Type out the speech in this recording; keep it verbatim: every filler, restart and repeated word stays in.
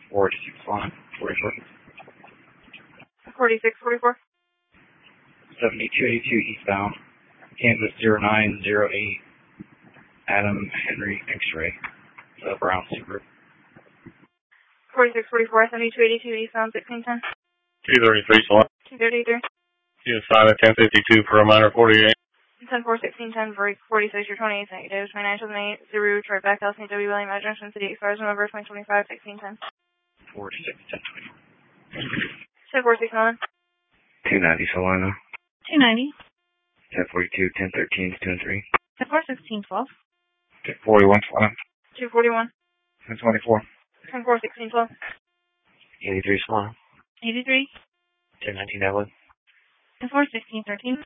forty-six line, forty-four. forty-six forty-four. seventy-two eighty-two eastbound, Kansas zero nine zero eight, Adam Henry X-ray, the Brown Subaru. forty-six forty-four, seventy-two eighty-two eastbound, sixteen ten. two thirty-three Salon. two thirty-three. You assign a ten fifty-two for a minor forty-eight. ten four sixteen ten, break forty-six, your twenty-eight negative, twenty-nine seventy-eight, Subaru, Tribeca, L C W, William, Junction City, expires November twenty twenty-five, sixteen ten. forty-six ten twenty. ten four six nine. two ninety Solana. two ninety. ten forty-two, ten thirteen, two and three. ten four sixteen twelve. ten forty-one Solana. two forty-one. ten twenty-four. ten four sixteen twelve. eighty-three Solana. eighty-three. ten nineteen Evelyn. ten four sixteen thirteen.